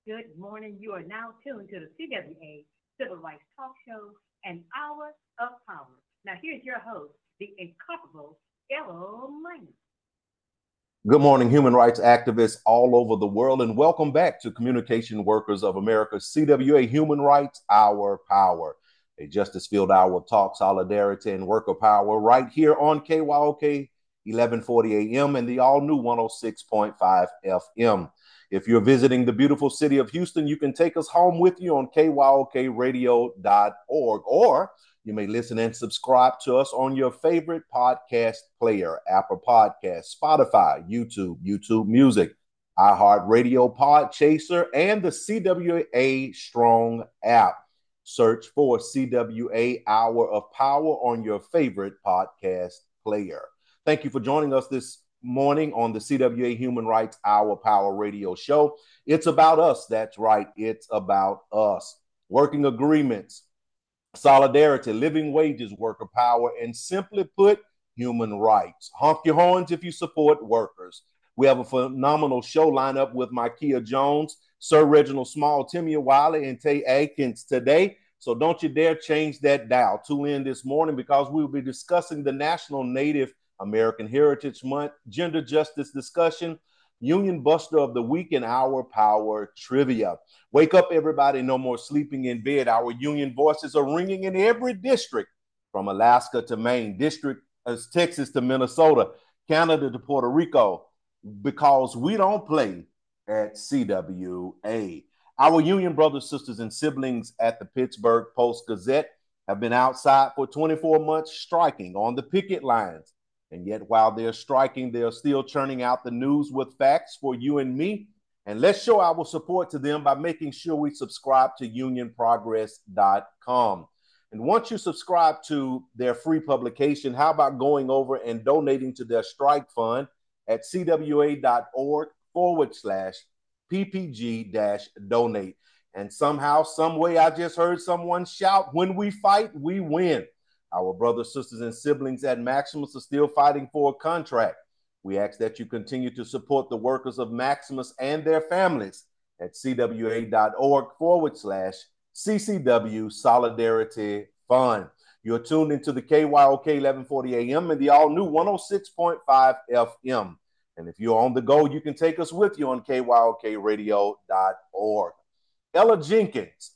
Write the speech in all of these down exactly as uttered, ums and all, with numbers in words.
Good morning. You are now tuned to the C W A Civil Rights Talk Show, an hour of power. Now, here's your host, the incomparable Errol Minor. Good morning, human rights activists all over the world, and welcome back to Communication Workers of America, C W A Human Rights, Our Power, a justice-filled hour of talk, solidarity, and worker power right here on K Y O K eleven forty A M and the all-new one oh six point five F M. If you're visiting the beautiful city of Houston, you can take us home with you on K Y O K radio dot org, or you may listen and subscribe to us on your favorite podcast player, Apple Podcasts, Spotify, YouTube, YouTube Music, iHeartRadio, Podchaser, and the C W A Strong app. Search for C W A Hour of Power on your favorite podcast player. Thank you for joining us this morning on the C W A Human Rights Hour Power Radio Show. It's about us. That's right. It's about us. Working agreements, solidarity, living wages, worker power, and simply put, human rights. Honk your horns if you support workers. We have a phenomenal show lineup with Micaiah Jones, Sir Reginald Small, Timmy Wiley, and Tay Aikens today. So don't you dare change that dial. Tune in this morning because we will be discussing the National Native American Heritage Month, gender justice discussion, Union Buster of the Week, and our Power Trivia. Wake up, everybody. No more sleeping in bed. Our union voices are ringing in every district from Alaska to Maine, district as Texas to Minnesota, Canada to Puerto Rico, because we don't play at C W A. Our union brothers, sisters, and siblings at the Pittsburgh Post-Gazette have been outside for twenty-four months striking on the picket lines. And yet, while they're striking, they're still churning out the news with facts for you and me. And let's show our support to them by making sure we subscribe to union progress dot com. And once you subscribe to their free publication, how about going over and donating to their strike fund at C W A dot org forward slash P P G dash donate. And somehow, some way, I just heard someone shout, when we fight, we win. Our brothers, sisters, and siblings at Maximus are still fighting for a contract. We ask that you continue to support the workers of Maximus and their families at C W A dot org forward slash C C W Solidarity Fund. You're tuned into the K Y O K eleven forty A M and the all-new one oh six point five F M. And if you're on the go, you can take us with you on K Y O K radio dot org. Ella Jenkins,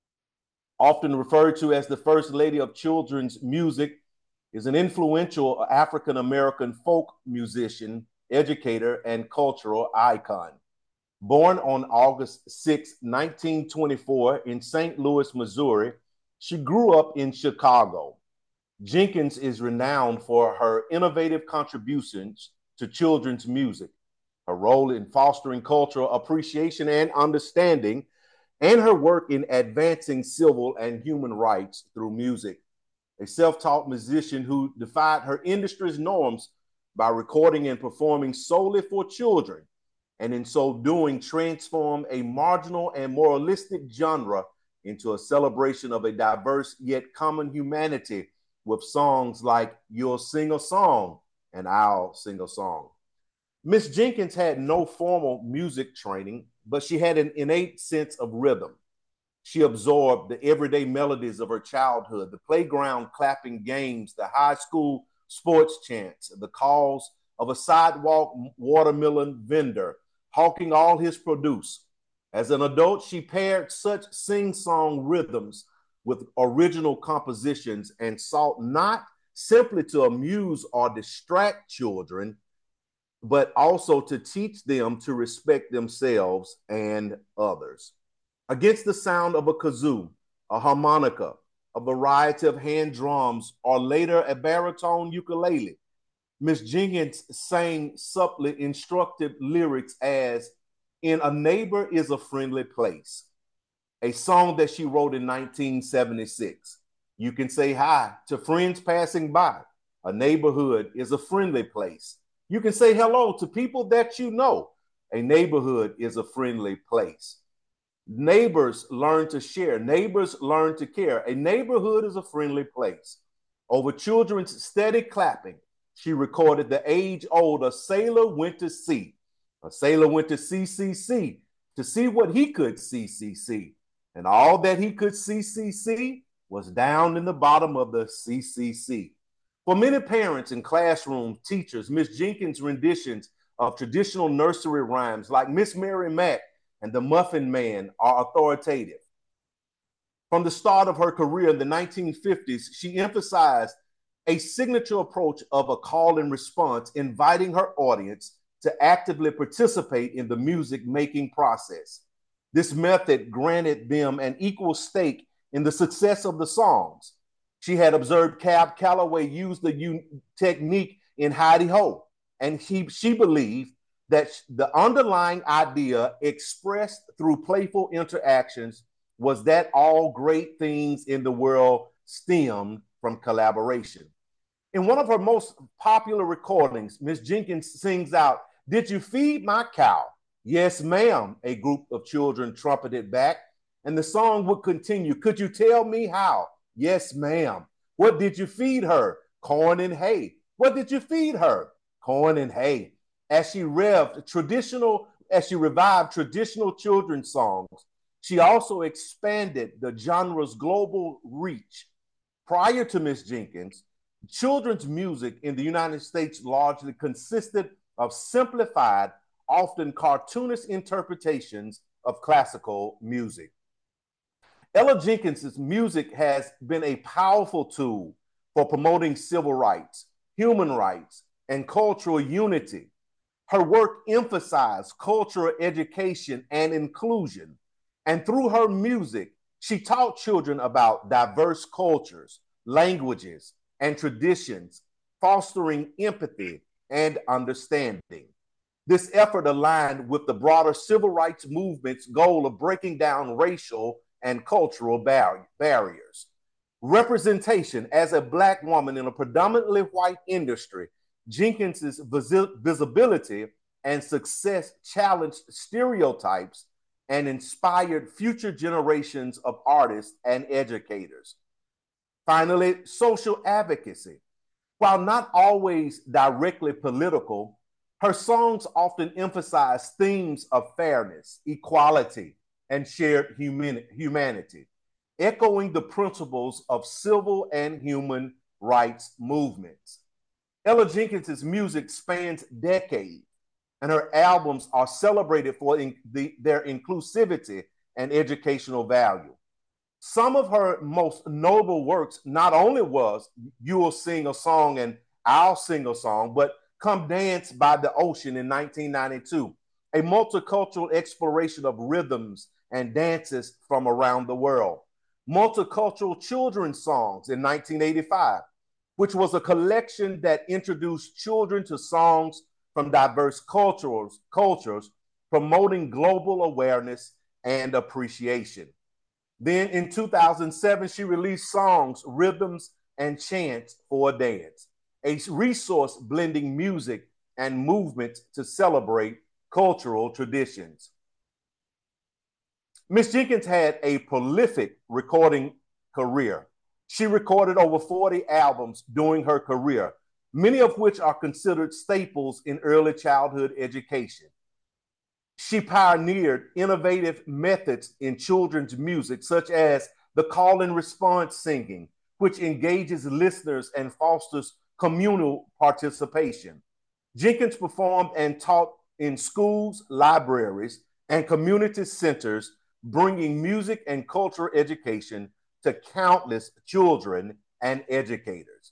often referred to as the First Lady of Children's Music, is an influential African-American folk musician, educator, and cultural icon. Born on August sixth, nineteen twenty-four in Saint Louis, Missouri, she grew up in Chicago. Jenkins is renowned for her innovative contributions to children's music, her role in fostering cultural appreciation and understanding, and her work in advancing civil and human rights through music. A self-taught musician who defied her industry's norms by recording and performing solely for children, and in so doing transformed a marginal and moralistic genre into a celebration of a diverse yet common humanity with songs like You'll Sing a Song and I'll Sing a Song. Miss Jenkins had no formal music training, but she had an innate sense of rhythm. She absorbed the everyday melodies of her childhood, the playground clapping games, the high school sports chants, the calls of a sidewalk watermelon vendor hawking all his produce. As an adult, she paired such sing-song rhythms with original compositions and sought not simply to amuse or distract children, but also to teach them to respect themselves and others. Against the sound of a kazoo, a harmonica, a variety of hand drums, or later a baritone ukulele, Miss Jenkins sang subtly instructive lyrics as In a Neighbor is a Friendly Place, a song that she wrote in nineteen seventy-six. You can say hi to friends passing by. A neighborhood is a friendly place. You can say hello to people that you know. A neighborhood is a friendly place. Neighbors learn to share. Neighbors learn to care. A neighborhood is a friendly place. Over children's steady clapping, she recorded the age-old A Sailor Went to Sea. A sailor went to C C C to see what he could see, see, see. And all that he could see, see, see was down in the bottom of the C C C. For many parents and classroom teachers, Miss Jenkins' renditions of traditional nursery rhymes like Miss Mary Mack and the Muffin Man are authoritative. From the start of her career in the nineteen fifties, she emphasized a signature approach of a call and response, inviting her audience to actively participate in the music making process. This method granted them an equal stake in the success of the songs. She had observed Cab Calloway use the un- technique in Heidi Ho, and he, she believed that the underlying idea expressed through playful interactions was that all great things in the world stemmed from collaboration. In one of her most popular recordings, Miss Jenkins sings out, "Did you feed my cow?" "Yes, ma'am," a group of children trumpeted back, and the song would continue. "Could you tell me how?" "Yes, ma'am." "What did you feed her?" "Corn and hay." "What did you feed her?" "Corn and hay." As she revved traditional, as she revived traditional children's songs, she also expanded the genre's global reach. Prior to Miss Jenkins, children's music in the United States largely consisted of simplified, often cartoonish interpretations of classical music. Ella Jenkins's music has been a powerful tool for promoting civil rights, human rights, and cultural unity. Her work emphasized cultural education and inclusion, and through her music, she taught children about diverse cultures, languages, and traditions, fostering empathy and understanding. This effort aligned with the broader civil rights movement's goal of breaking down racial and cultural bar- barriers. Representation as a Black woman in a predominantly white industry, Jenkins's visi- visibility and success challenged stereotypes and inspired future generations of artists and educators. Finally, social advocacy. While not always directly political, her songs often emphasize themes of fairness, equality, and shared human- humanity, echoing the principles of civil and human rights movements. Ella Jenkins's music spans decades, and her albums are celebrated for in the, their inclusivity and educational value. Some of her most notable works not only was You'll Sing a Song and I'll Sing a Song, but Come Dance by the Ocean in nineteen ninety-two, a multicultural exploration of rhythms and dances from around the world. Multicultural Children's Songs in nineteen eighty-five, which was a collection that introduced children to songs from diverse cultures, cultures, promoting global awareness and appreciation. Then in two thousand seven, she released songs, rhythms, and chants for a dance, a resource blending music and movement to celebrate cultural traditions. Miss Jenkins had a prolific recording career. She recorded over forty albums during her career, many of which are considered staples in early childhood education. She pioneered innovative methods in children's music, such as the call and response singing, which engages listeners and fosters communal participation. Jenkins performed and taught in schools, libraries, and community centers, bringing music and cultural education to countless children and educators.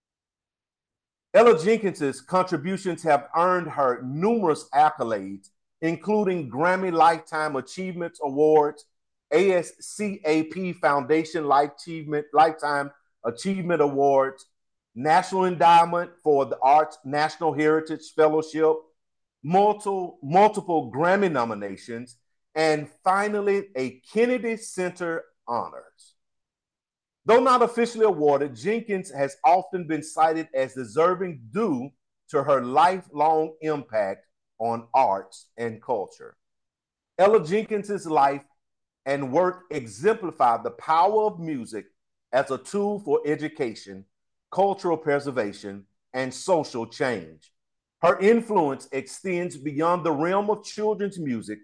Ella Jenkins's contributions have earned her numerous accolades, including Grammy Lifetime Achievements Awards, A S C A P Foundation Life Achievement, Lifetime Achievement Awards, National Endowment for the Arts National Heritage Fellowship, multiple, multiple Grammy nominations, and finally, a Kennedy Center honors. Though not officially awarded, Jenkins has often been cited as deserving due to her lifelong impact on arts and culture. Ella Jenkins's life and work exemplify the power of music as a tool for education, cultural preservation, and social change. Her influence extends beyond the realm of children's music,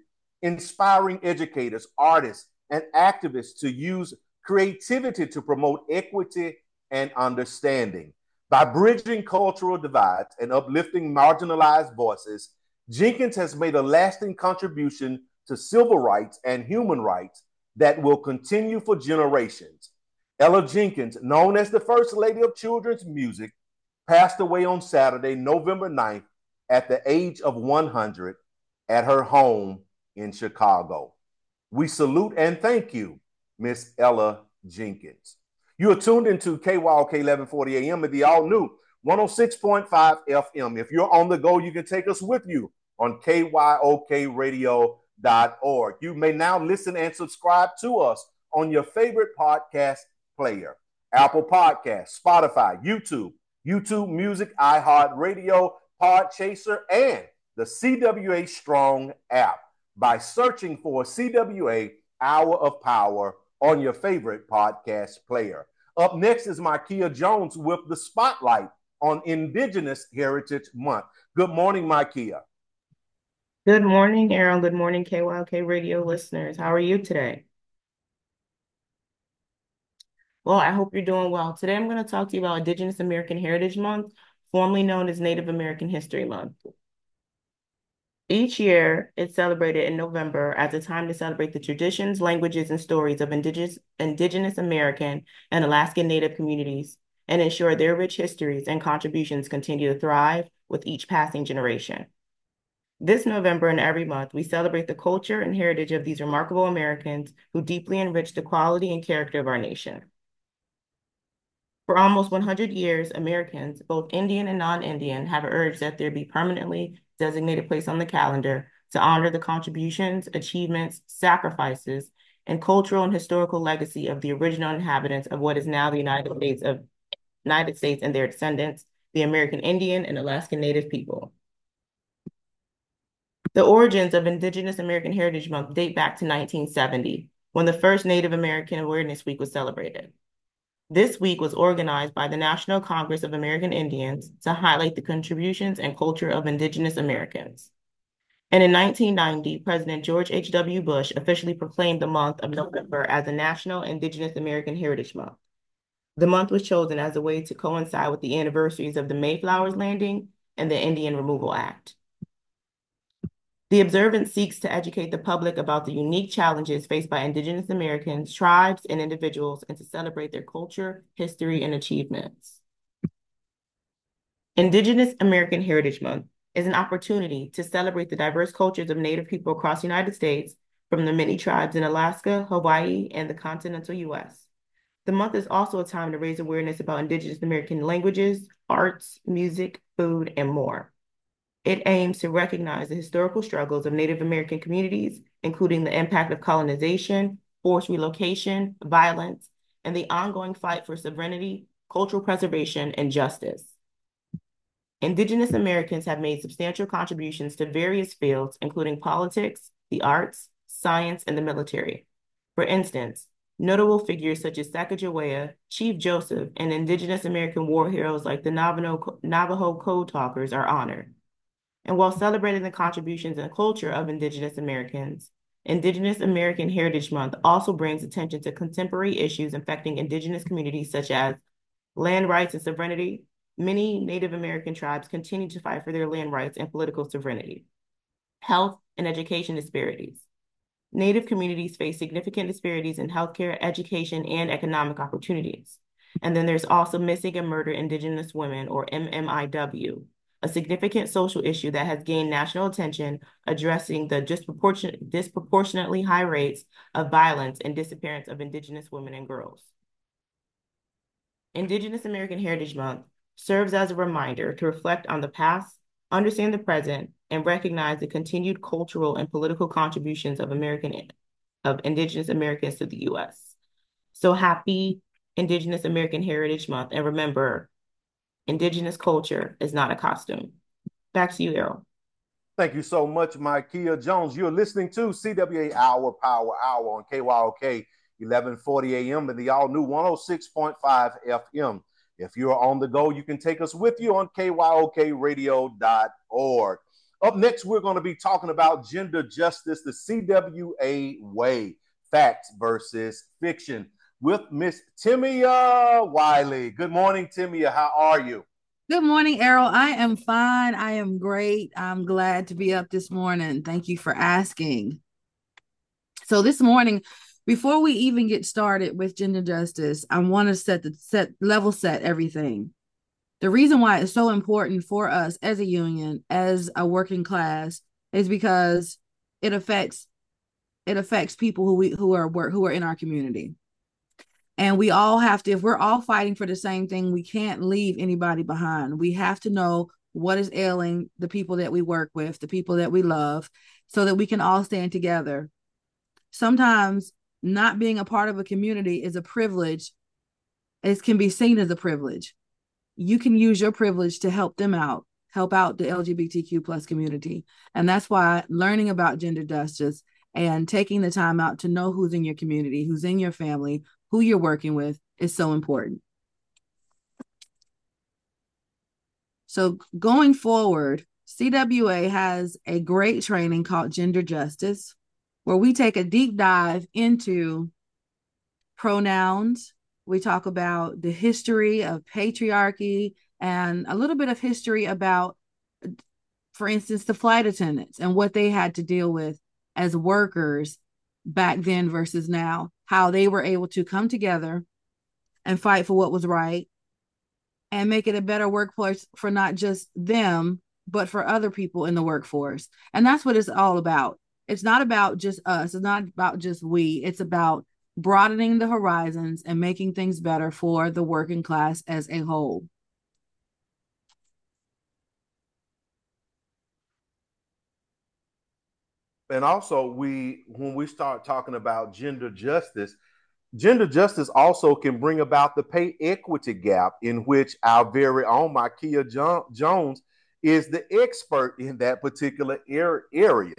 inspiring educators, artists, and activists to use creativity to promote equity and understanding. By bridging cultural divides and uplifting marginalized voices, Jenkins has made a lasting contribution to civil rights and human rights that will continue for generations. Ella Jenkins, known as the First Lady of Children's Music, passed away on Saturday, November ninth, at the age of one hundred at her home in Chicago. We salute and thank you, Miss Ella Jenkins. You are tuned into K Y O K eleven forty A M at the all-new one oh six point five F M. If you're on the go, you can take us with you on K Y O K radio dot org. You may now listen and subscribe to us on your favorite podcast player: Apple Podcasts, Spotify, YouTube, YouTube Music, iHeartRadio, Podchaser, and the C W A Strong app by searching for C W A Hour of Power on your favorite podcast player. Up next is Micaiah Jones with the spotlight on Indigenous Heritage Month. Good morning, Micaiah. Good morning, Aaron. Good morning, K Y O K radio listeners. How are you today? Well, I hope you're doing well. Today, I'm going to talk to you about Indigenous American Heritage Month, formerly known as Native American History Month. Each year, it's celebrated in November as a time to celebrate the traditions, languages, and stories of Indigenous, Indigenous American and Alaskan Native communities and ensure their rich histories and contributions continue to thrive with each passing generation. This November and every month, we celebrate the culture and heritage of these remarkable Americans who deeply enrich the quality and character of our nation. For almost one hundred years, Americans, both Indian and non-Indian, have urged that there be permanently designated place on the calendar to honor the contributions, achievements, sacrifices, and cultural and historical legacy of the original inhabitants of what is now the United States of United States and their descendants, the American Indian and Alaskan Native people. The origins of Indigenous American Heritage Month date back to nineteen seventy, when the first Native American Awareness Week was celebrated. This week was organized by the National Congress of American Indians to highlight the contributions and culture of Indigenous Americans. And in nineteen ninety, President George H W Bush officially proclaimed the month of November as a National Indigenous American Heritage Month. The month was chosen as a way to coincide with the anniversaries of the Mayflower's Landing and the Indian Removal Act. The observance seeks to educate the public about the unique challenges faced by Indigenous Americans, tribes, and individuals, and to celebrate their culture, history, and achievements. Indigenous American Heritage Month is an opportunity to celebrate the diverse cultures of Native people across the United States, from the many tribes in Alaska, Hawaii, and the continental U S. The month is also a time to raise awareness about Indigenous American languages, arts, music, food, and more. It aims to recognize the historical struggles of Native American communities, including the impact of colonization, forced relocation, violence, and the ongoing fight for sovereignty, cultural preservation, and justice. Indigenous Americans have made substantial contributions to various fields, including politics, the arts, science, and the military. For instance, notable figures such as Sacagawea, Chief Joseph, and Indigenous American war heroes like the Navajo, Navajo Code Talkers are honored. And while celebrating the contributions and culture of Indigenous Americans, Indigenous American Heritage Month also brings attention to contemporary issues affecting Indigenous communities such as land rights and sovereignty. Many Native American tribes continue to fight for their land rights and political sovereignty. Health and education disparities. Native communities face significant disparities in healthcare, education, and economic opportunities. And then there's also missing and murdered Indigenous women, or M M I W, a significant social issue that has gained national attention, addressing the disproportionate, disproportionately high rates of violence and disappearance of Indigenous women and girls. Indigenous American Heritage Month serves as a reminder to reflect on the past, understand the present, and recognize the continued cultural and political contributions of American of Indigenous Americans to the U S. So happy Indigenous American Heritage Month, and remember, Indigenous culture is not a costume. Back to you, Errol. Thank you so much, Micaiah Jones. You're listening to C W A Hour Power Hour on K Y O K eleven forty A M and the all-new one oh six point five F M. If you're on the go, you can take us with you on K Y O K radio dot org. Up next, we're going to be talking about gender justice, the C W A way, facts versus fiction, with Miss Timia Wiley. Good morning, Timia. How are you? Good morning, Errol. I am fine. I am great. I'm glad to be up this morning. Thank you for asking. So this morning, before we even get started with gender justice, I want to set the set level set everything. The reason why it's so important for us as a union, as a working class, is because it affects it affects people who we who are work who are in our community. And we all have to, if we're all fighting for the same thing, we can't leave anybody behind. We have to know what is ailing the people that we work with, the people that we love, so that we can all stand together. Sometimes not being a part of a community is a privilege. It can be seen as a privilege. You can use your privilege to help them out, help out the L G B T Q plus community. And that's why learning about gender justice and taking the time out to know who's in your community, who's in your family, who you're working with is so important. So going forward, C W A has a great training called Gender Justice, where we take a deep dive into pronouns. We talk about the history of patriarchy and a little bit of history about, for instance, the flight attendants and what they had to deal with as workers back then versus now, how they were able to come together and fight for what was right and make it a better workplace for not just them, but for other people in the workforce. And that's what it's all about. It's not about just us. It's not about just we. It's about broadening the horizons and making things better for the working class as a whole. And also, we when we start talking about gender justice, gender justice also can bring about the pay equity gap, in which our very own Makia jo- Jones is the expert in that particular er- area.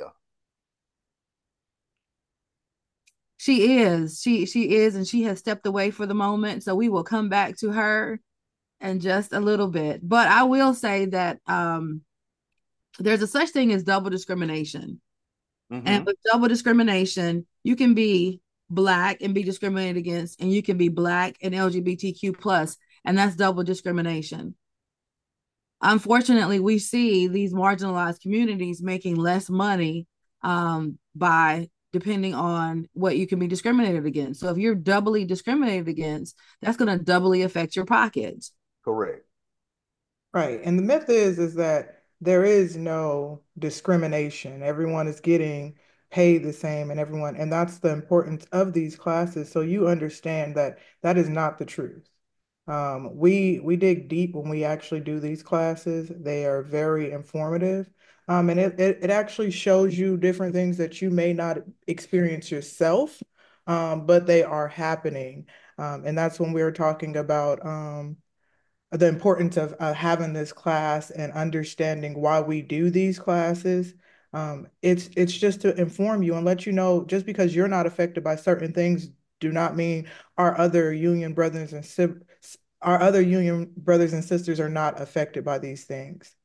She is. She she is, and she has stepped away for the moment. So we will come back to her in just a little bit. But I will say that um, there's a such thing as double discrimination. Mm-hmm. And with double discrimination, you can be Black and be discriminated against, and you can be Black and L G B T Q plus, and that's double discrimination. Unfortunately, we see these marginalized communities making less money um, by depending on what you can be discriminated against. So if you're doubly discriminated against, that's going to doubly affect your pockets. Correct. Right. And the myth is, is that there is no discrimination. Everyone is getting paid the same and everyone, and that's the importance of these classes. So you understand that that is not the truth. Um, we we dig deep when we actually do these classes. They are very informative. Um, and it, it, it actually shows you different things that you may not experience yourself, um, but they are happening. Um, and that's when we were talking about um, the importance of uh, having this class and understanding why we do these classes. Um, it's it's just to inform you and let you know, just because you're not affected by certain things do not mean our other union brothers and our other union brothers and sisters are not affected by these things.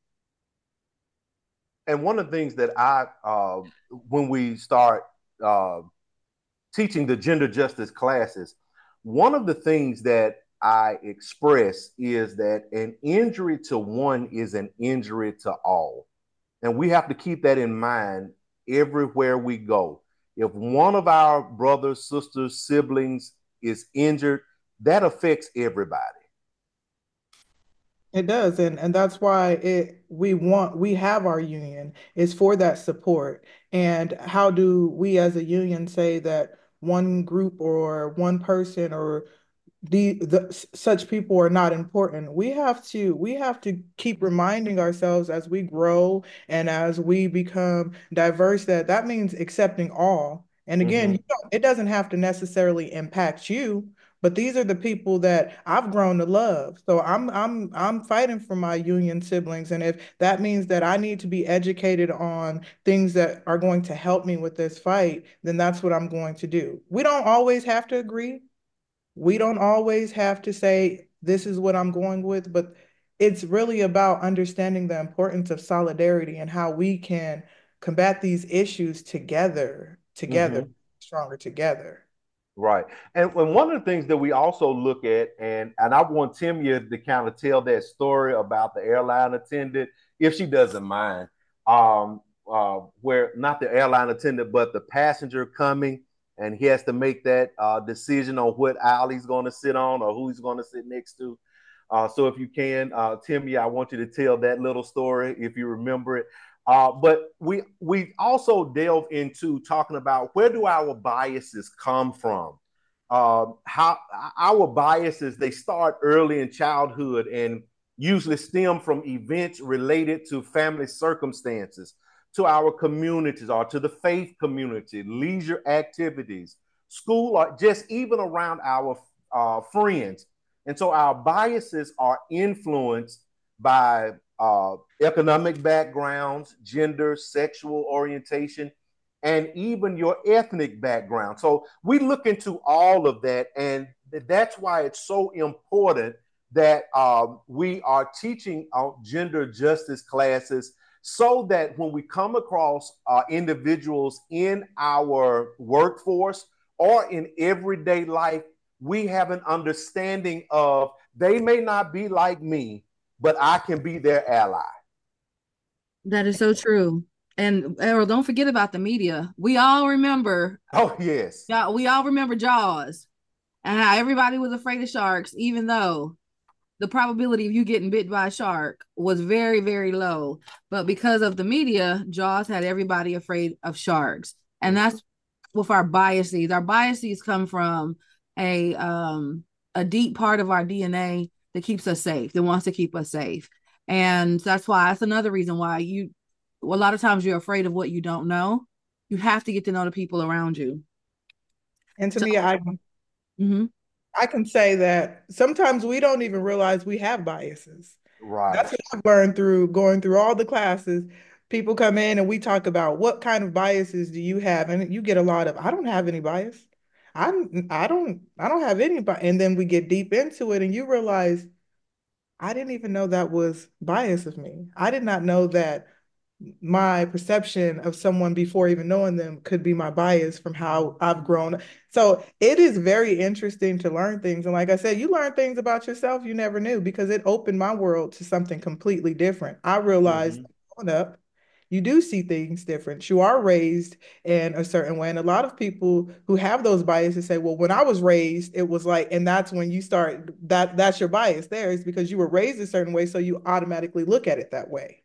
And one of the things that I, uh, when we start uh, teaching the gender justice classes, one of the things that I express is that an injury to one is an injury to all. And we have to keep that in mind everywhere we go. If one of our brothers, sisters, siblings is injured, that affects everybody. It does, and and that's why it we want we have our union is for that support. And how do we as a union say that one group or one person or the, the such people are not important? We have to we have to keep reminding ourselves as we grow and as we become diverse that that means accepting all. And again, mm-hmm. you know, it doesn't have to necessarily impact you, but these are the people that I've grown to love. So I'm I'm I'm fighting for my union siblings, and if that means that I need to be educated on things that are going to help me with this fight, then that's what I'm going to do. We don't always have to agree. We don't always have to say, this is what I'm going with, but it's really about understanding the importance of solidarity and how we can combat these issues together, together, Mm-hmm. stronger together. Right. And, and one of the things that we also look at, and, and I want Timia to kind of tell that story about the airline attendant, if she doesn't mind, um, uh, where not the airline attendant, but the passenger coming, and he has to make that uh, decision on what aisle he's going to sit on or who he's going to sit next to. Uh, so if you can, uh, Timia, I want you to tell that little story if you remember it. Uh, but we we also delve into talking about where do our biases come from? Uh, how our biases, they start early in childhood and usually stem from events related to family circumstances, to our communities or to the faith community, leisure activities, school, or just even around our uh, friends. And so our biases are influenced by uh, economic backgrounds, gender, sexual orientation, and even your ethnic background. So we look into all of that, and that's why it's so important that um, we are teaching uh, gender justice classes so that when we come across uh, individuals in our workforce or in everyday life, we have an understanding of they may not be like me, but I can be their ally. That is so true. And Errol, don't forget about the media. We all remember, Oh, yes. yeah, we all remember Jaws and how everybody was afraid of sharks, even though the probability of you getting bit by a shark was very, very low. But because of the media, Jaws had everybody afraid of sharks. And that's with our biases. Our biases come from a um a deep part of our D N A that keeps us safe, that wants to keep us safe. And that's why that's another reason why you a lot of times you're afraid of what you don't know. You have to get to know the people around you. And to So, me, I mm-hmm. I can say that sometimes we don't even realize we have biases. Right. That's what I've learned through going through all the classes. People come in and we talk about what kind of biases do you have, and you get a lot of I don't have any bias. I I don't I don't have any bias. And then we get deep into it, and you realize I didn't even know that was bias of me. I did not know that my perception of someone before even knowing them could be my bias from how I've grown. So it is very interesting to learn things. And like I said, you learn things about yourself you never knew because it opened my world to something completely different. I realized Mm-hmm. growing up, you do see things different. You are raised in a certain way. And a lot of people who have those biases say, well, when I was raised, it was like, and that's when you start that that's your bias there is because you were raised a certain way. So you automatically look at it that way.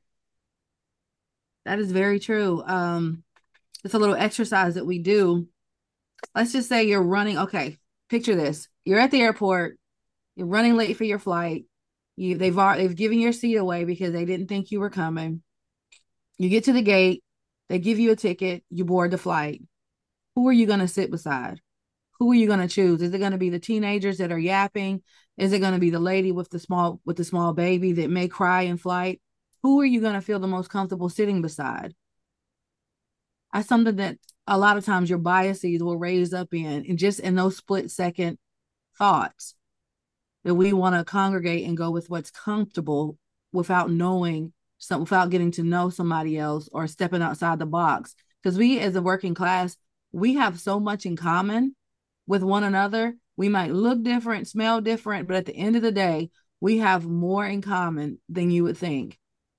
That is very true. Um, it's a little exercise that we do. Let's just say you're running. Okay, picture this. You're at the airport. You're running late for your flight. You they've they've given your seat away because they didn't think you were coming. You get to the gate. They give you a ticket. You board the flight. Who are you going to sit beside? Who are you going to choose? Is it going to be the teenagers that are yapping? Is it going to be the lady with the small with the small baby that may cry in flight? Who are you going to feel the most comfortable sitting beside? That's something that a lot of times your biases will raise up in, and just in those split second thoughts that we want to congregate and go with what's comfortable without knowing some, without getting to know somebody else or stepping outside the box. Because we as a working class, we have so much in common with one another. We might look different, smell different, but at the end of the day, we have more in common than you would think.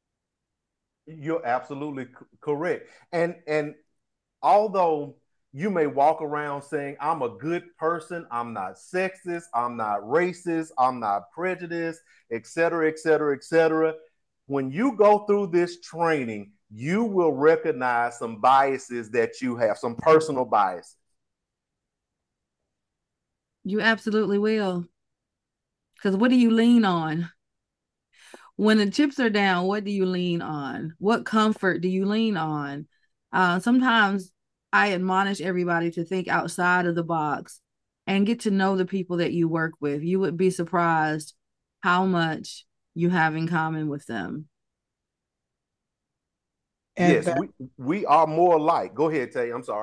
You're absolutely c- correct. And and although you may walk around saying, I'm a good person, I'm not sexist, I'm not racist, I'm not prejudiced, et cetera, et cetera, et cetera. When you go through this training, you will recognize some biases that you have, some personal biases. You absolutely will. Because what do you lean on? When the chips are down, what do you lean on? What comfort do you lean on? Uh, sometimes I admonish everybody to think outside of the box and get to know the people that you work with. You would be surprised how much you have in common with them. And Yes, that we we are more alike. Go ahead, Tay. I'm sorry.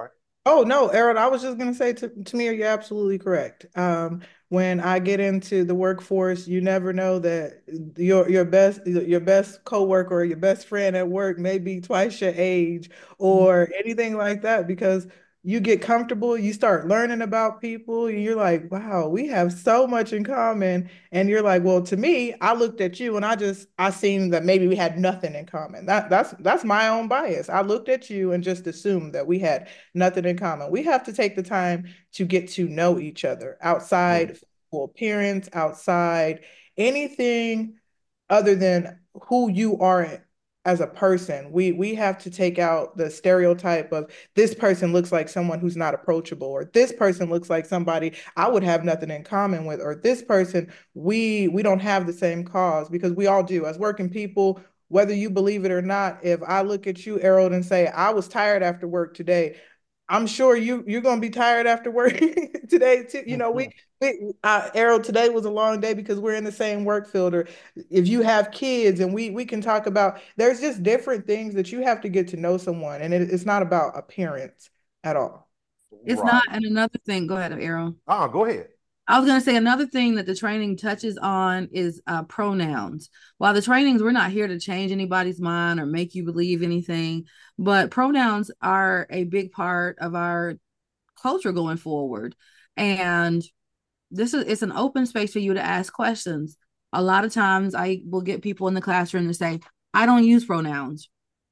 Oh no, Aaron, I was just gonna say to Tamir, you're absolutely correct. Um, when I get into the workforce, you never know that your your best your best coworker or your best friend at work may be twice your age or anything like that because you get comfortable, you start learning about people, and you're like, wow, we have so much in common. And you're like, well, to me, I looked at you and I just I seen that maybe we had nothing in common. That that's that's my own bias. I looked at you and just assumed that we had nothing in common. We have to take the time to get to know each other outside Mhm. physical appearance, outside anything other than who you are as a person. We we have to take out the stereotype of this person looks like someone who's not approachable, or this person looks like somebody I would have nothing in common with, or this person we we don't have the same cause because we all do as working people. Whether you believe it or not, if I look at you, Errol, and say, I was tired after work today, I'm sure you you're gonna be tired after work today too. You know, we, we uh, Errol, today was a long day because we're in the same work field. Or if you have kids, and we we can talk about. There's just different things that you have to get to know someone, and it, it's not about appearance at all. It's not. Right. And another thing, go ahead, Errol. Ah, go ahead. I was going to say another thing that the training touches on is uh, pronouns. While the trainings, we're not here to change anybody's mind or make you believe anything, but pronouns are a big part of our culture going forward. And this is it's an open space for you to ask questions. A lot of times I will get people in the classroom to say, I don't use pronouns.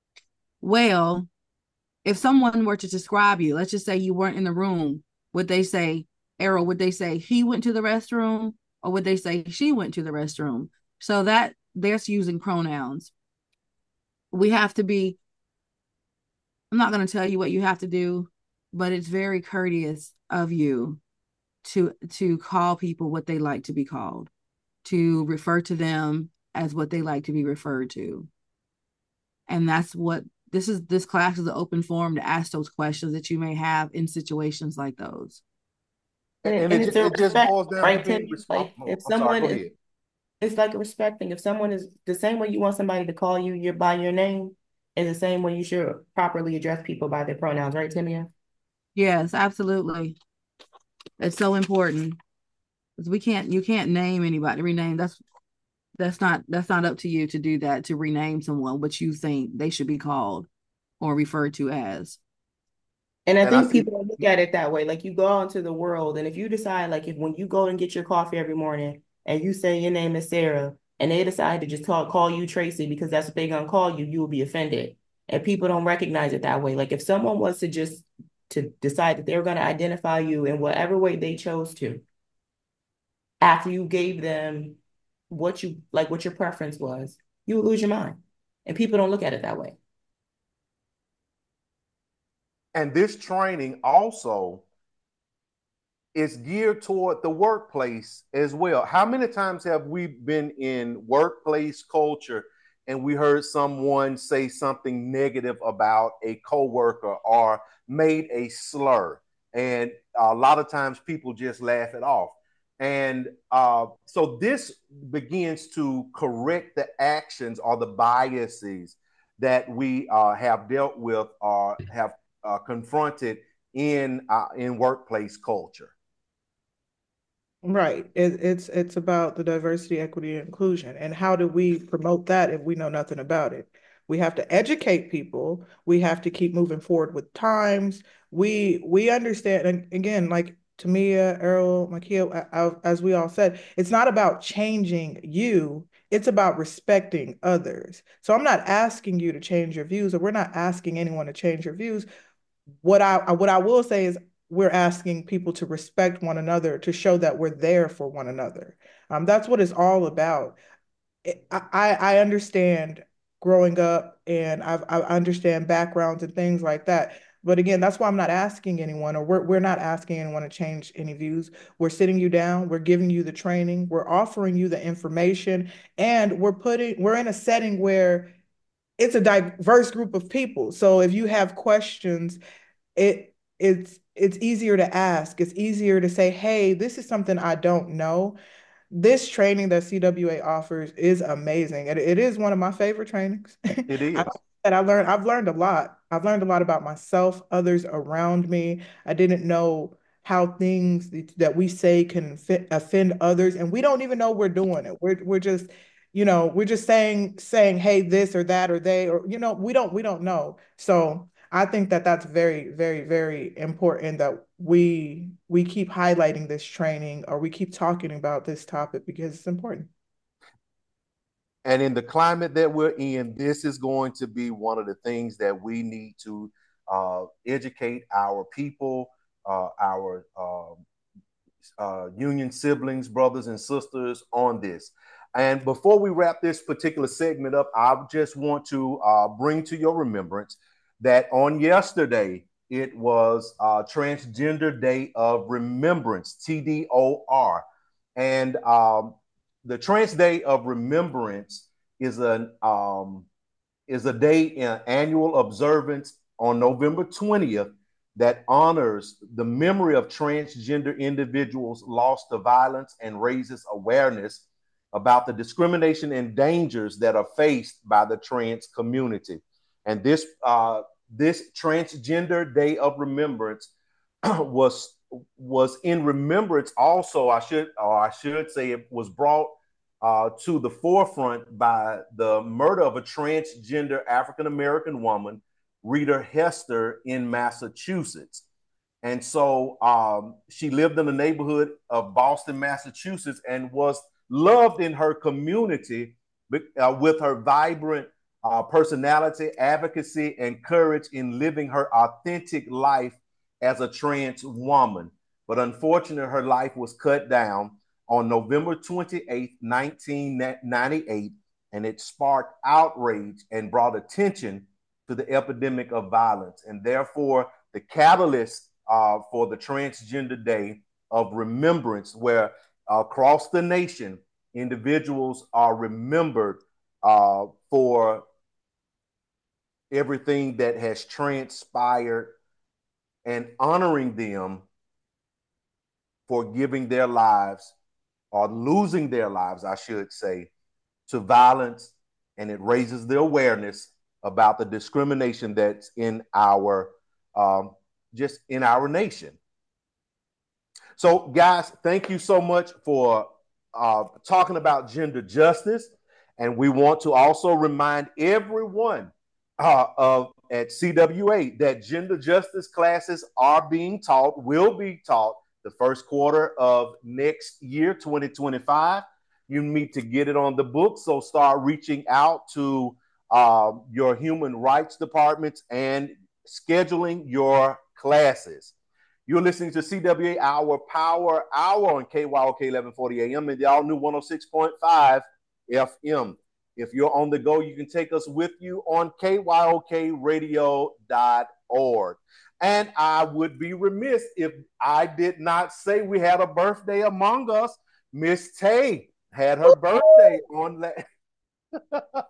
Well, if someone were to describe you, let's just say you weren't in the room, would they say, Errol, would they say he went to the restroom or would they say she went to the restroom? So that there's using pronouns. We have to be, I'm not going to tell you what you have to do, but it's very courteous of you to to call people what they like to be called, to refer to them as what they like to be referred to. And that's what this is this class is an open forum to ask those questions that you may have in situations like those. And, it, And and it, it's ju- a it just respect, boils down to right, being Tim? Like responsible. if I'm sorry, someone go is, ahead. it's like respecting. If someone is the same way you want somebody to call you your by your name, is the same way you should properly address people by their pronouns, right, Timia? Yes, absolutely. It's so important because we can't you can't name anybody, rename. That's that's not that's not up to you to do that, to rename someone what you think they should be called or referred to as. And I And I think see. people don't look at it that way. Like you go out into the world, and if you decide, like if when you go and get your coffee every morning, and you say your name is Sarah, and they decide to just call call you Tracy because that's what they're gonna call you, you will be offended. And people don't recognize it that way. Like if someone was to just to decide that they're gonna identify you in whatever way they chose to, after you gave them what you like, what your preference was, you would lose your mind. And people don't look at it that way. And this training also is geared toward the workplace as well. How many times have we been in workplace culture and we heard someone say something negative about a coworker or made a slur? And a lot of times people just laugh it off. And uh, so this begins to correct the actions or the biases that we uh, have dealt with or have uh, confronted in uh, in workplace culture. Right. It, it's it's about the diversity, equity, and inclusion. And how do we promote that if we know nothing about it? We have to educate people. We have to keep moving forward with times. We we understand, and again, like Tamia, Errol, Makia, as we all said, it's not about changing you. It's about respecting others. So I'm not asking you to change your views, or we're not asking anyone to change your views. What I what I will say is we're asking people to respect one another to show that we're there for one another. Um, that's what it's all about. I, I understand growing up and I've, I understand backgrounds and things like that. But again, that's why I'm not asking anyone, or we're, we're not asking anyone to change any views. We're sitting you down, we're giving you the training, we're offering you the information, and we're putting, we're in a setting where it's a diverse group of people. So if you have questions, it it's it's easier to ask. It's easier to say, hey, this is something I don't know. This training that C W A offers is amazing. It, it is one of my favorite trainings. It I, is. that I learned, I've learned a lot. I've learned a lot about myself, others around me. I didn't know how things that we say can fit, offend others, and we don't even know we're doing it. We're we're just, you know, we're just saying saying, hey, this or that or they or you know, we don't we don't know. So I think that that's very, very, very important that we we keep highlighting this training or we keep talking about this topic because it's important. And in the climate that we're in, this is going to be one of the things that we need to uh, educate our people, uh, our uh, uh, union siblings, brothers and sisters on this. And before we wrap this particular segment up, I just want to uh, bring to your remembrance that on yesterday, it was uh, Transgender Day of Remembrance, T D O R. And um, the Trans Day of Remembrance is an um, is a day in annual observance on November twentieth that honors the memory of transgender individuals lost to violence and raises awareness about the discrimination and dangers that are faced by the trans community. And this uh, this Transgender Day of Remembrance was was in remembrance also, I should or I should say it was brought uh, to the forefront by the murder of a transgender African American woman, Rita Hester, in Massachusetts. And so um, she lived in the neighborhood of Boston, Massachusetts, and was loved in her community uh, with her vibrant uh, personality, advocacy, and courage in living her authentic life as a trans woman. But unfortunately, her life was cut down on November twenty-eighth, nineteen ninety-eight, and it sparked outrage and brought attention to the epidemic of violence. And therefore, the catalyst uh, for the Transgender Day of Remembrance, where uh, across the nation, individuals are remembered uh, for everything that has transpired and honoring them for giving their lives or losing their lives, I should say, to violence. And it raises the awareness about the discrimination that's in our, um, just in our nation. So guys, thank you so much for uh, talking about gender justice. And we want to also remind everyone uh, of at C W A that gender justice classes are being taught, will be taught the first quarter of next year, twenty twenty-five. You need to get it on the book. So start reaching out to uh, your human rights departments and scheduling your classes. You're listening to C W A Our Power Hour on K Y O K eleven forty A M and the all new one oh six point five F M. If you're on the go, you can take us with you on K Y O K radio dot org. And I would be remiss if I did not say we had a birthday among us. Miss Tay had her birthday on that.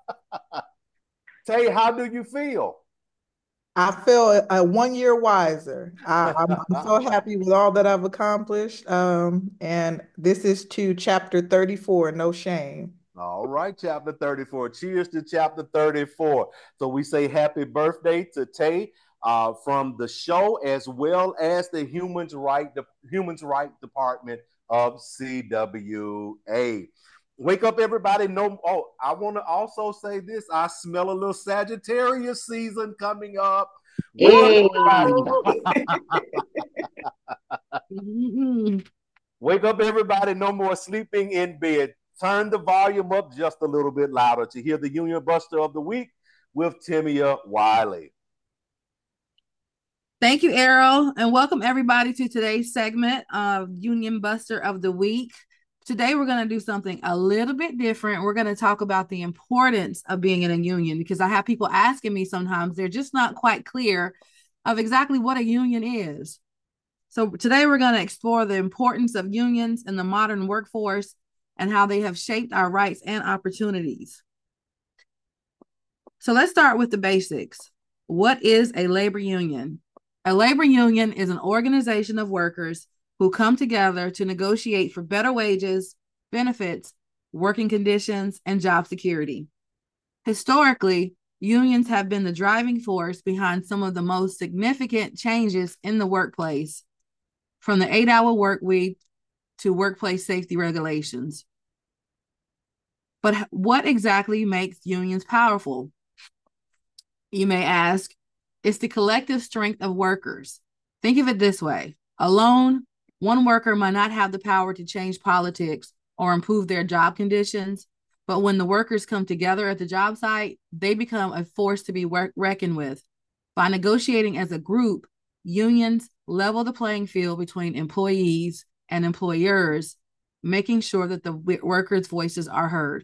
Tay, how do you feel? I feel uh, one year wiser. I, I'm, I'm so happy with all that I've accomplished. Um, and this is to chapter thirty-four, No Shame. All right, chapter thirty-four. Cheers to chapter thirty-four. So we say happy birthday to Tay uh, from the show, as well as the Humans Right, the Humans Right Department of C W A. Wake up, everybody. No, oh, I want to also say this. I smell a little Sagittarius season coming up. Wake up, everybody. Wake up, everybody. No more sleeping in bed. Turn the volume up just a little bit louder to hear the Union Buster of the Week with Timia Wiley. Thank you, Errol, and welcome everybody to today's segment of Union Buster of the Week. Today, we're going to do something a little bit different. We're going to talk about the importance of being in a union, because I have people asking me sometimes, they're just not quite clear of exactly what a union is. So today, we're going to explore the importance of unions in the modern workforce and how they have shaped our rights and opportunities. So let's start with the basics. What is a labor union? A labor union is an organization of workers who come together to negotiate for better wages, benefits, working conditions, and job security. Historically, unions have been the driving force behind some of the most significant changes in the workplace, from the eight-hour work week to workplace safety regulations. But what exactly makes unions powerful? You may ask. It's the collective strength of workers. Think of it this way. Alone, one worker might not have the power to change politics or improve their job conditions, but when the workers come together at the job site, they become a force to be reckoned with. By negotiating as a group, unions level the playing field between employees and employers, making sure that the workers' voices are heard.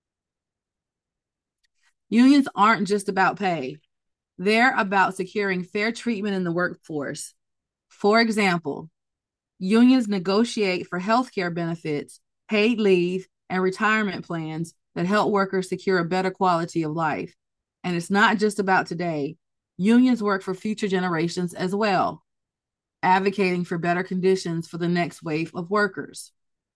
Unions aren't just about pay. They're about securing fair treatment in the workforce. For example, unions negotiate for healthcare benefits, paid leave, and retirement plans that help workers secure a better quality of life. And it's not just about today. Unions work for future generations as well, advocating for better conditions for the next wave of workers.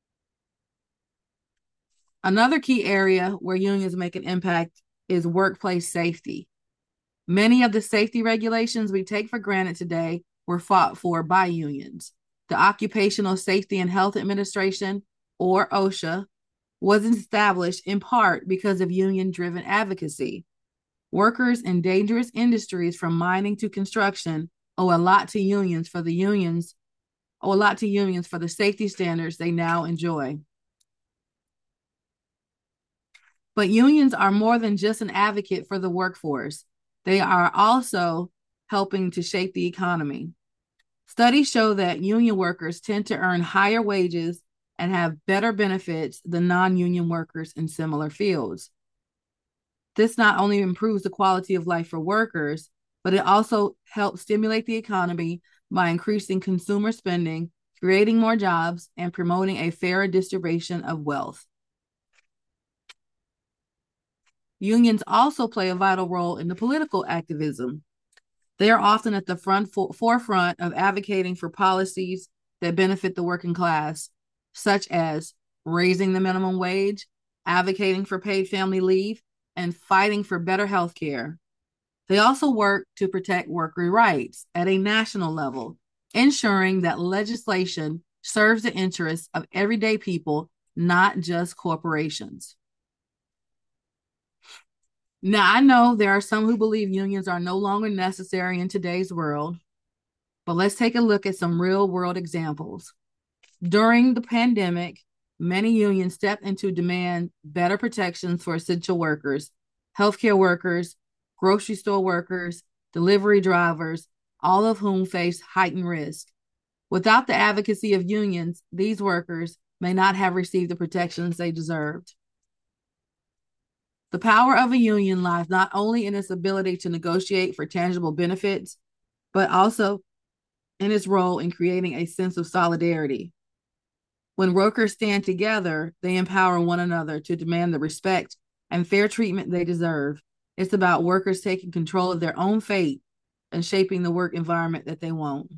Another key area where unions make an impact is workplace safety. Many of the safety regulations we take for granted today were fought for by unions. The Occupational Safety and Health Administration, or OSHA, was established in part because of union-driven advocacy. Workers in dangerous industries from mining to construction owe a lot to unions for the unions, owe a lot to unions for the safety standards they now enjoy. But unions are more than just an advocate for the workforce. They are also helping to shape the economy. Studies show that union workers tend to earn higher wages and have better benefits than non-union workers in similar fields. This not only improves the quality of life for workers, but it also helps stimulate the economy by increasing consumer spending, creating more jobs, and promoting a fairer distribution of wealth. Unions also play a vital role in the political activism. They are often at the front for- forefront of advocating for policies that benefit the working class, such as raising the minimum wage, advocating for paid family leave, and fighting for better health care. They also work to protect worker rights at a national level, ensuring that legislation serves the interests of everyday people, not just corporations. Now, I know there are some who believe unions are no longer necessary in today's world, but let's take a look at some real-world examples. During the pandemic, many unions stepped in to demand better protections for essential workers, healthcare workers, grocery store workers, delivery drivers, all of whom face heightened risk. Without the advocacy of unions, these workers may not have received the protections they deserved. The power of a union lies not only in its ability to negotiate for tangible benefits, but also in its role in creating a sense of solidarity. When workers stand together, they empower one another to demand the respect and fair treatment they deserve. It's about workers taking control of their own fate and shaping the work environment that they want.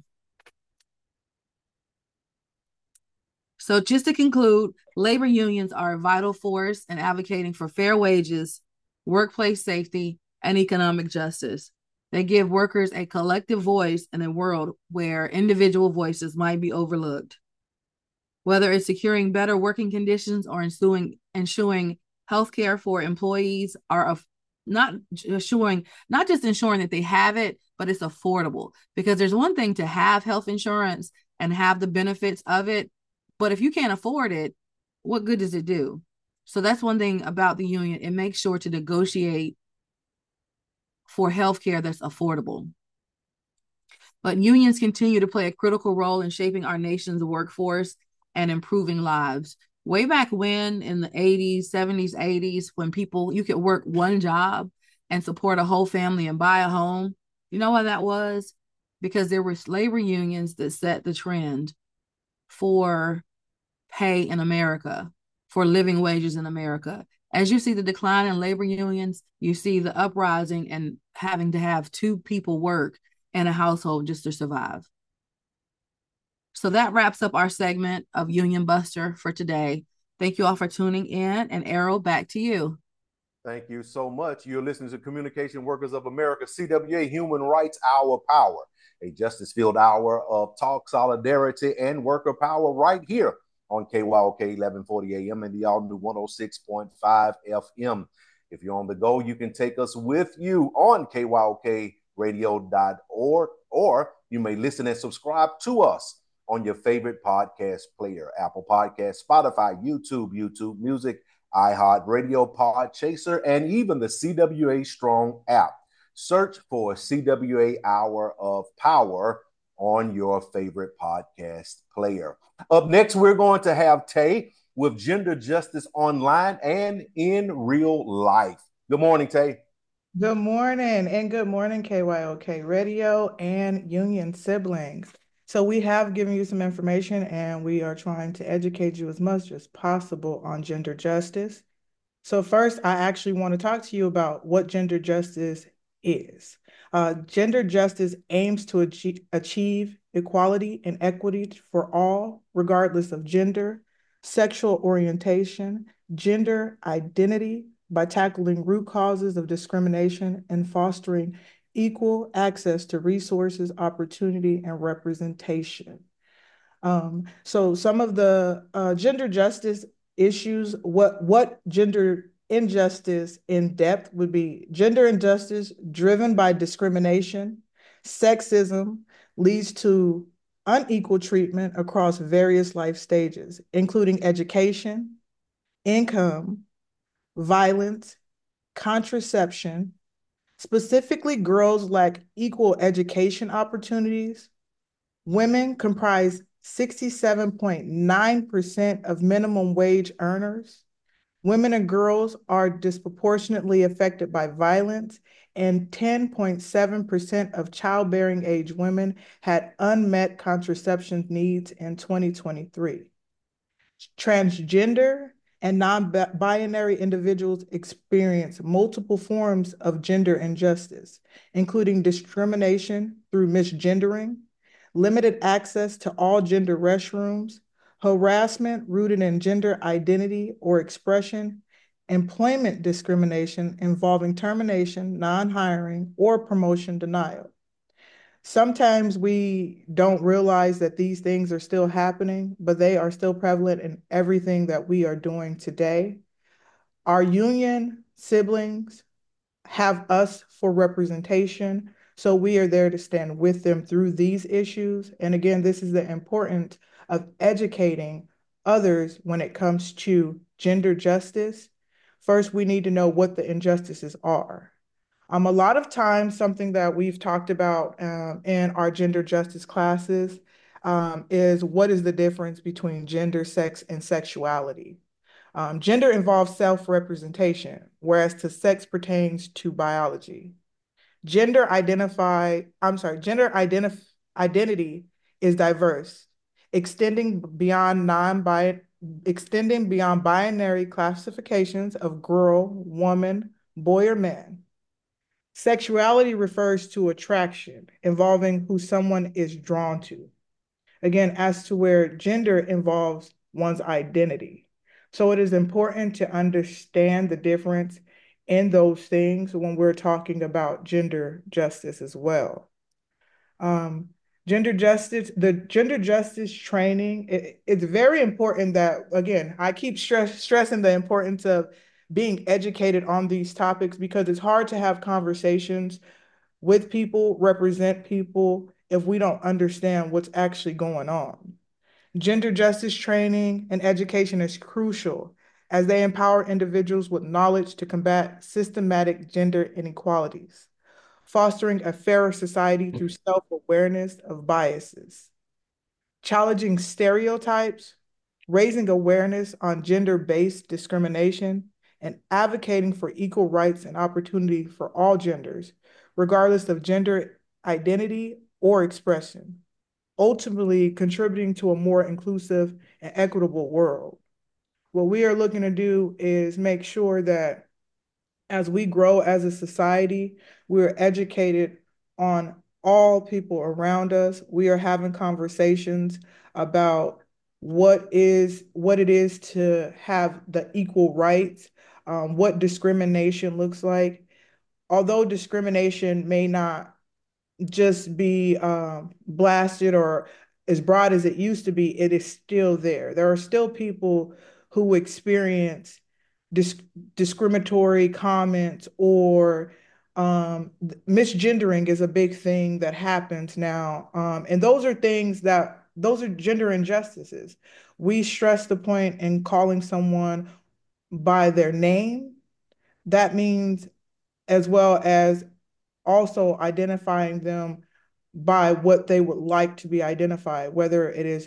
So just to conclude, labor unions are a vital force in advocating for fair wages, workplace safety, and economic justice. They give workers a collective voice in a world where individual voices might be overlooked. Whether it's securing better working conditions or ensuing, ensuring health care for employees, are of not assuring, not just ensuring that they have it, but it's affordable. Because there's one thing to have health insurance and have the benefits of it, but if you can't afford it, what good does it do? So that's one thing about the union. It makes sure to negotiate for healthcare that's affordable. But unions continue to play a critical role in shaping our nation's workforce and improving lives. Way back when, in the eighties, seventies, eighties, when people, you could work one job and support a whole family and buy a home. You know why that was? Because there were labor unions that set the trend for pay in America, for living wages in America. As you see the decline in labor unions, you see the uprising and having to have two people work in a household just to survive. So that wraps up our segment of Union Buster for today. Thank you all for tuning in, and Errol, back to you. Thank you so much. You're listening to Communication Workers of America, C W A Human Rights Our Power, a justice-filled hour of talk, solidarity, and worker power right here on K Y O K eleven forty A M and the all-new one oh six point five F M. If you're on the go, you can take us with you on K Y O K radio dot org, or you may listen and subscribe to us on your favorite podcast player, Apple Podcasts, Spotify, YouTube, YouTube Music, iHeartRadio, Podchaser, and even the C W A Strong app. Search for C W A Hour of Power on your favorite podcast player. Up next, we're going to have Tay with Gender Justice Online and in Real Life. Good morning, Tay. Good morning, and good morning, K Y O K Radio and Union siblings. So we have given you some information, and we are trying to educate you as much as possible on gender justice. So first, I actually want to talk to you about what gender justice is. Uh, gender justice aims to achieve, achieve equality and equity for all, regardless of gender, sexual orientation, gender identity, by tackling root causes of discrimination and fostering equal access to resources, opportunity, and representation. Um, so some of the uh, gender justice issues, what, what gender injustice in depth would be: gender injustice driven by discrimination, sexism leads to unequal treatment across various life stages, including education, income, violence, contraception. Specifically, girls lack equal education opportunities. Women comprise sixty-seven point nine percent of minimum wage earners. Women and girls are disproportionately affected by violence, and ten point seven percent of childbearing age women had unmet contraception needs in twenty twenty-three. Transgender and non-binary individuals experience multiple forms of gender injustice, including discrimination through misgendering, limited access to all gender restrooms, harassment rooted in gender identity or expression, employment discrimination involving termination, non-hiring, or promotion denial. Sometimes we don't realize that these things are still happening, but they are still prevalent in everything that we are doing today. Our union siblings have us for representation, so we are there to stand with them through these issues. And again, this is the importance of educating others when it comes to gender justice. First, we need to know what the injustices are. Um, a lot of times, something that we've talked about um, in our gender justice classes um, is what is the difference between gender, sex, and sexuality. Um, gender involves self-representation, whereas to sex pertains to biology. Gender identify, I'm sorry, gender identif identity is diverse, extending beyond non-bi extending beyond binary classifications of girl, woman, boy, or man. Sexuality refers to attraction involving who someone is drawn to. Again, as to where gender involves one's identity. So it is important to understand the difference in those things when we're talking about gender justice as well. Um, gender justice, the gender justice training, it, it's very important that, again, I keep stress, stressing the importance of being educated on these topics, because it's hard to have conversations with people, represent people, if we don't understand what's actually going on. Gender justice training and education is crucial as they empower individuals with knowledge to combat systematic gender inequalities, fostering a fairer society through self-awareness of biases, challenging stereotypes, raising awareness on gender-based discrimination, and advocating for equal rights and opportunity for all genders, regardless of gender identity or expression, ultimately contributing to a more inclusive and equitable world. What we are looking to do is make sure that as we grow as a society, we're educated on all people around us. We are having conversations about what is what it is to have the equal rights um, what discrimination looks like. Although discrimination may not just be um, blasted or as broad as it used to be, it is still there. There are still people who experience dis- discriminatory comments or um, misgendering is a big thing that happens now. Um, and those are things that, those are gender injustices. We stress the point in calling someone by their name. That means as well as also identifying them by what they would like to be identified, whether it is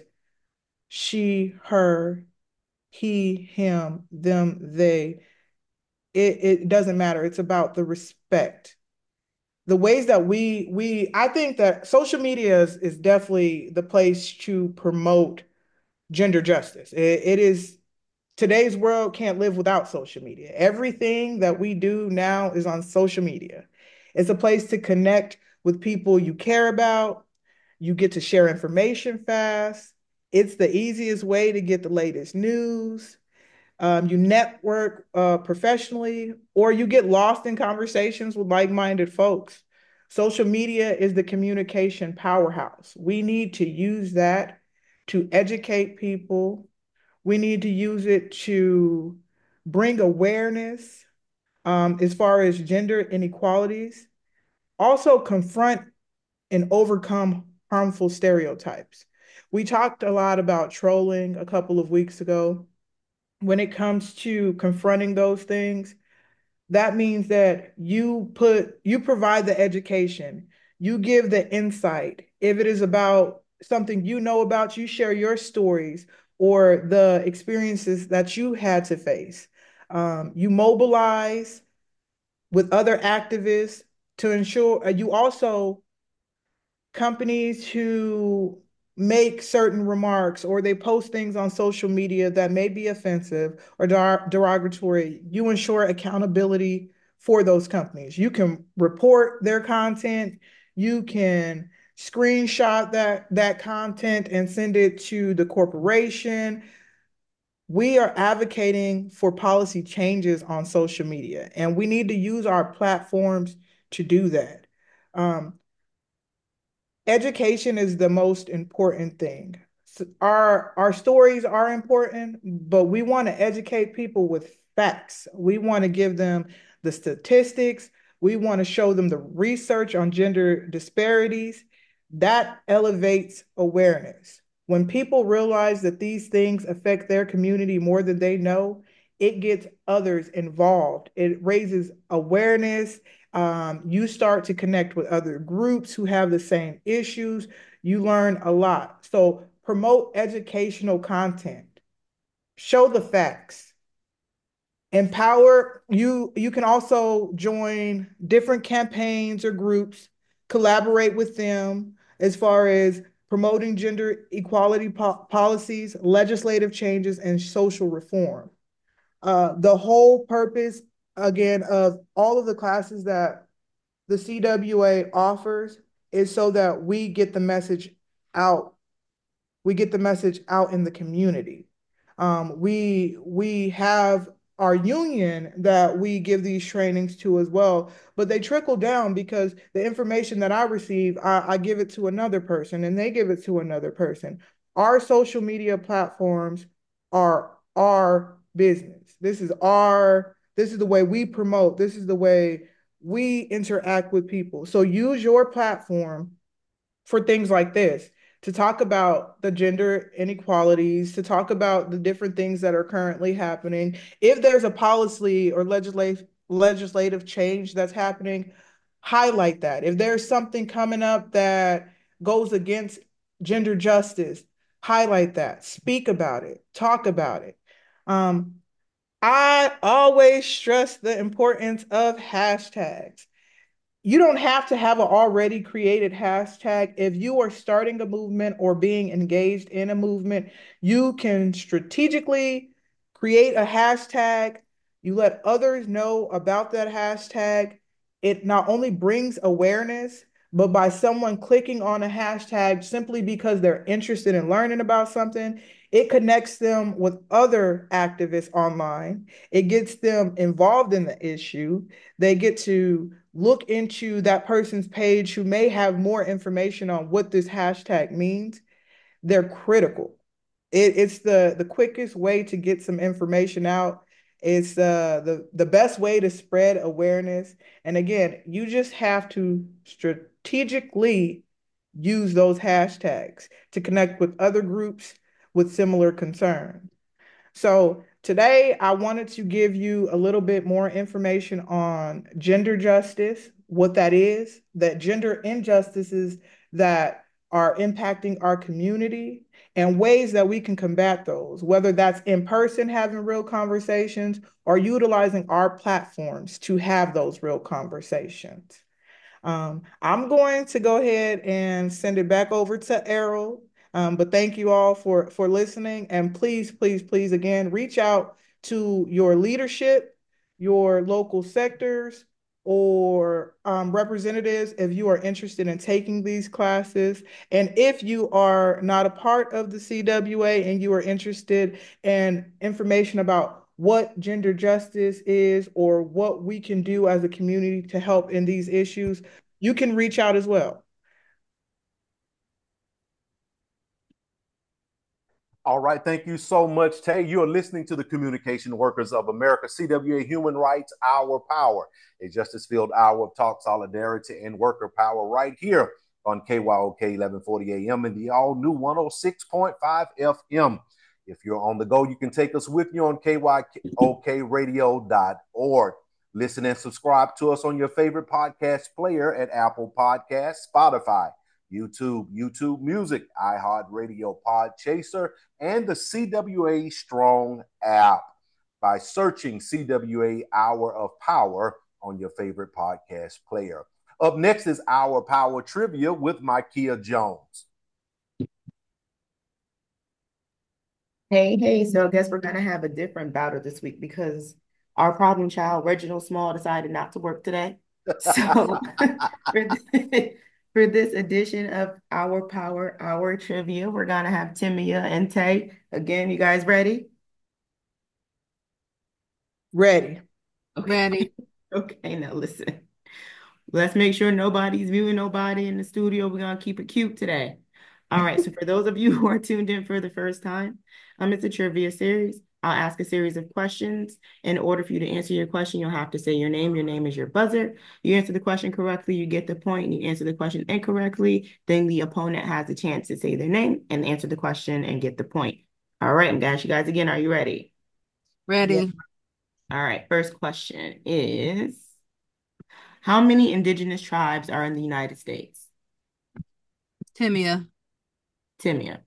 she, her, he, him, them, they. It, it doesn't matter. It's about the respect. The ways that we we I think that social media is, is definitely the place to promote gender justice. It, it is today's world can't live without social media. Everything that we do now is on social media. It's a place to connect with people you care about. You get to share information fast. It's the easiest way to get the latest news. Um, you network uh, professionally, or you get lost in conversations with like-minded folks. Social media is the communication powerhouse. We need to use that to educate people. We need to use it to bring awareness um, as far as gender inequalities. Also confront and overcome harmful stereotypes. We talked a lot about trolling a couple of weeks ago. When it comes to confronting those things, that means that you put you provide the education, you give the insight. If it is about something you know about, you share your stories or the experiences that you had to face. Um, you mobilize with other activists to ensure uh, you also companies who make certain remarks or they post things on social media that may be offensive or der- derogatory, you ensure accountability for those companies. You can report their content, you can screenshot that that content and send it to the corporation. We are advocating for policy changes on social media, and we need to use our platforms to do that. Um, Education is the most important thing. Our our stories are important, but we want to educate people with facts. We want to give them the statistics. We want to show them the research on gender disparities. That elevates awareness. When people realize that these things affect their community more than they know, it gets others involved. It raises awareness. Um, you start to connect with other groups who have the same issues. You learn a lot. So promote educational content, show the facts, empower you. You can also join different campaigns or groups, collaborate with them as far as promoting gender equality po- policies, legislative changes, and social reform. Uh, the whole purpose, again, of all of the classes that the C W A offers is so that we get the message out. We get the message out in the community. Um, we we have our union that we give these trainings to as well, but they trickle down because the information that I receive, I, I give it to another person and they give it to another person. Our social media platforms are our business. This is our, this is the way we promote. This is the way we interact with people. So use your platform for things like this, to talk about the gender inequalities, to talk about the different things that are currently happening. If there's a policy or legislative legislative change that's happening, highlight that. If there's something coming up that goes against gender justice, highlight that. Speak about it. Talk about it. Um, I always stress the importance of hashtags. You don't have to have an already created hashtag. If you are starting a movement or being engaged in a movement, you can strategically create a hashtag. You let others know about that hashtag. It not only brings awareness, but by someone clicking on a hashtag simply because they're interested in learning about something, It connects them with other activists online. It gets them involved in the issue. They get to look into that person's page who may have more information on what this hashtag means. They're critical. It, it's the, the quickest way to get some information out. It's uh, the, the best way to spread awareness. And again, you just have to strategically use those hashtags to connect with other groups with similar concerns. So today I wanted to give you a little bit more information on gender justice, what that is, that gender injustices that are impacting our community, and ways that we can combat those, whether that's in person having real conversations or utilizing our platforms to have those real conversations. Um, I'm going to go ahead and send it back over to Errol. Um, but thank you all for, for listening. And please, please, please, again, reach out to your leadership, your local sectors, or um, representatives if you are interested in taking these classes. And if you are not a part of the C W A and you are interested in information about what gender justice is or what we can do as a community to help in these issues, you can reach out as well. All right. Thank you so much, Tay. You are listening to the Communication Workers of America, C W A Human Rights, Our Power, a justice-filled hour of talk, solidarity, and worker power right here on K Y O K eleven forty A M and the all-new one oh six point five F M. If you're on the go, you can take us with you on K Y O K radio dot org. Listen and subscribe to us on your favorite podcast player at Apple Podcasts, Spotify, YouTube, YouTube Music, iHeartRadio, Podchaser, and the C W A Strong app by searching C W A Hour of Power on your favorite podcast player. Up next is Our Power Trivia with Micaiah Jones. Hey, hey, so I guess we're gonna have a different battle this week because our problem child, Reginald Small, decided not to work today. So for, this, for this edition of Our Power Hour Trivia, we're gonna have Timia and Tay. Again, you guys ready? Ready. Okay. Ready. Okay, now listen. Let's make sure nobody's viewing nobody in the studio. We're gonna keep it cute today. All right, so for those of you who are tuned in for the first time, um, it's a trivia series. I'll ask a series of questions. In order for you to answer your question, you'll have to say your name. Your name is your buzzer. You answer the question correctly, you get the point. You answer the question incorrectly, then the opponent has a chance to say their name and answer the question and get the point. All right, and guys, you guys again, are you ready? Ready. Yeah. All right, first question is, how many indigenous tribes are in the United States? Timia. Timia.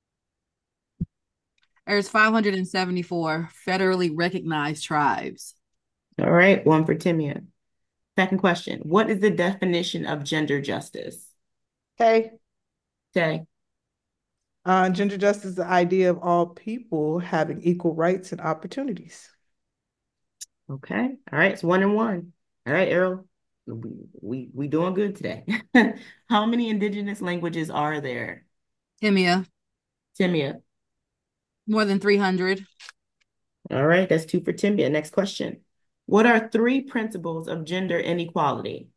There's five hundred seventy-four federally recognized tribes. All right, one for Timia. Second question, what is the definition of gender justice? Okay. Tay. Uh, gender justice is the idea of all people having equal rights and opportunities. Okay. All right, it's one and one. All right, Errol. We we we doing good today. How many indigenous languages are there? Timia. Timia. More than three hundred. All right, that's two for Timia. Next question. What are three principles of gender inequality?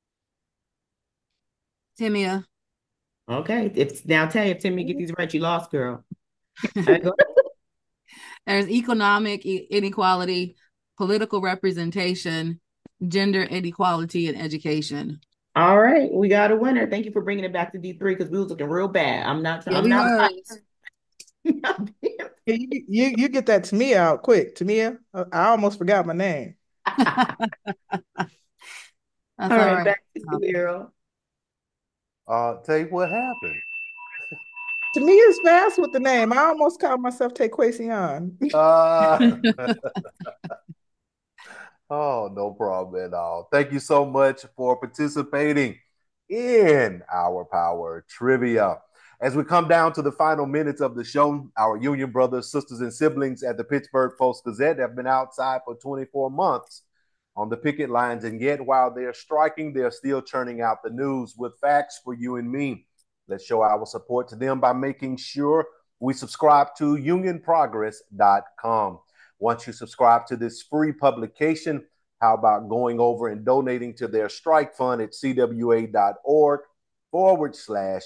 Timia. Okay, if now Tay, if Timia get these right, you lost, girl. All right, go. There's economic inequality, political representation, gender inequality, and education. All right, we got a winner. Thank you for bringing it back to D three because we was looking real bad. I'm not. Yeah, I'm we not. was. Yeah, you, you, you get that Tamia out quick. Tamia, I, I almost forgot my name. That's All all right, right. back to you, Errol. Uh, Tay, what happened? Tamia's fast with the name. I almost called myself Taquasion. Uh, oh, no problem at all. Thank you so much for participating in Our Power Trivia. As we come down to the final minutes of the show, our union brothers, sisters, and siblings at the Pittsburgh Post-Gazette have been outside for twenty-four months on the picket lines, and yet while they're striking, they're still churning out the news with facts for you and me. Let's show our support to them by making sure we subscribe to union progress dot com. Once you subscribe to this free publication, how about going over and donating to their strike fund at cwa.org forward slash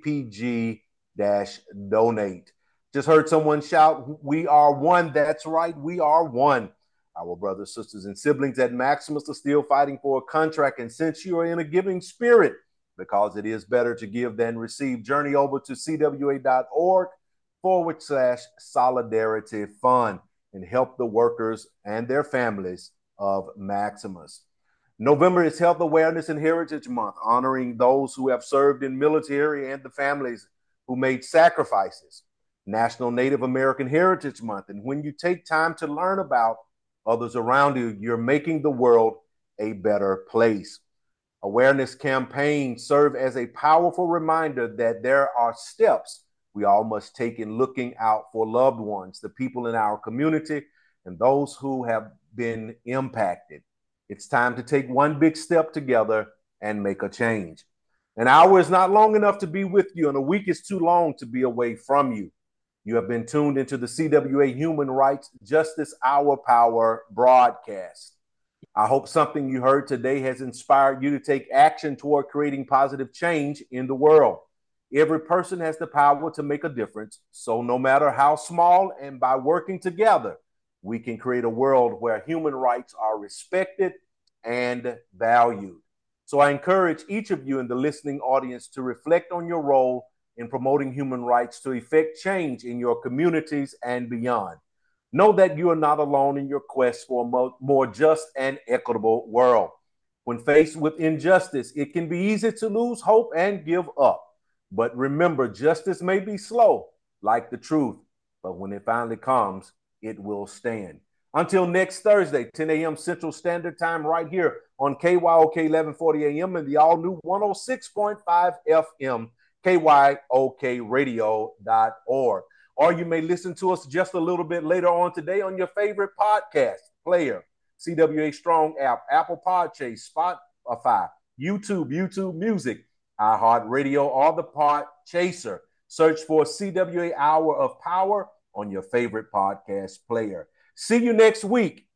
ppg dash donate. Just heard someone shout, we are one. That's right, we are one. Our brothers, sisters, and siblings at Maximus are still fighting for a contract. And since you are in a giving spirit, because it is better to give than receive, journey over to cwa.org forward slash solidarity fund and help the workers and their families of Maximus. November is Health Awareness and Heritage Month, honoring those who have served in military and the families who made sacrifices. National Native American Heritage Month. And when you take time to learn about others around you, you're making the world a better place. Awareness campaigns serve as a powerful reminder that there are steps we all must take in looking out for loved ones, the people in our community, and those who have been impacted. It's time to take one big step together and make a change. An hour is not long enough to be with you, and a week is too long to be away from you. You have been tuned into the C W A Human Rights Justice Our Power broadcast. I hope something you heard today has inspired you to take action toward creating positive change in the world. Every person has the power to make a difference. So no matter how small, and by working together, we can create a world where human rights are respected and valued. So I encourage each of you in the listening audience to reflect on your role in promoting human rights to effect change in your communities and beyond. Know that you are not alone in your quest for a mo- more just and equitable world. When faced with injustice, it can be easy to lose hope and give up. But remember, justice may be slow, like the truth, but when it finally comes, it will stand. Until next Thursday, ten a.m. Central Standard Time, right here on K Y O K eleven forty a.m. and the all-new one oh six point five F M, K Y O K radio dot org. Or you may listen to us just a little bit later on today on your favorite podcast player, C W A Strong app, Apple Podcasts, Spotify, YouTube, YouTube Music, iHeartRadio, or the Pod Chaser. Search for C W A Hour of Power on your favorite podcast player. See you next week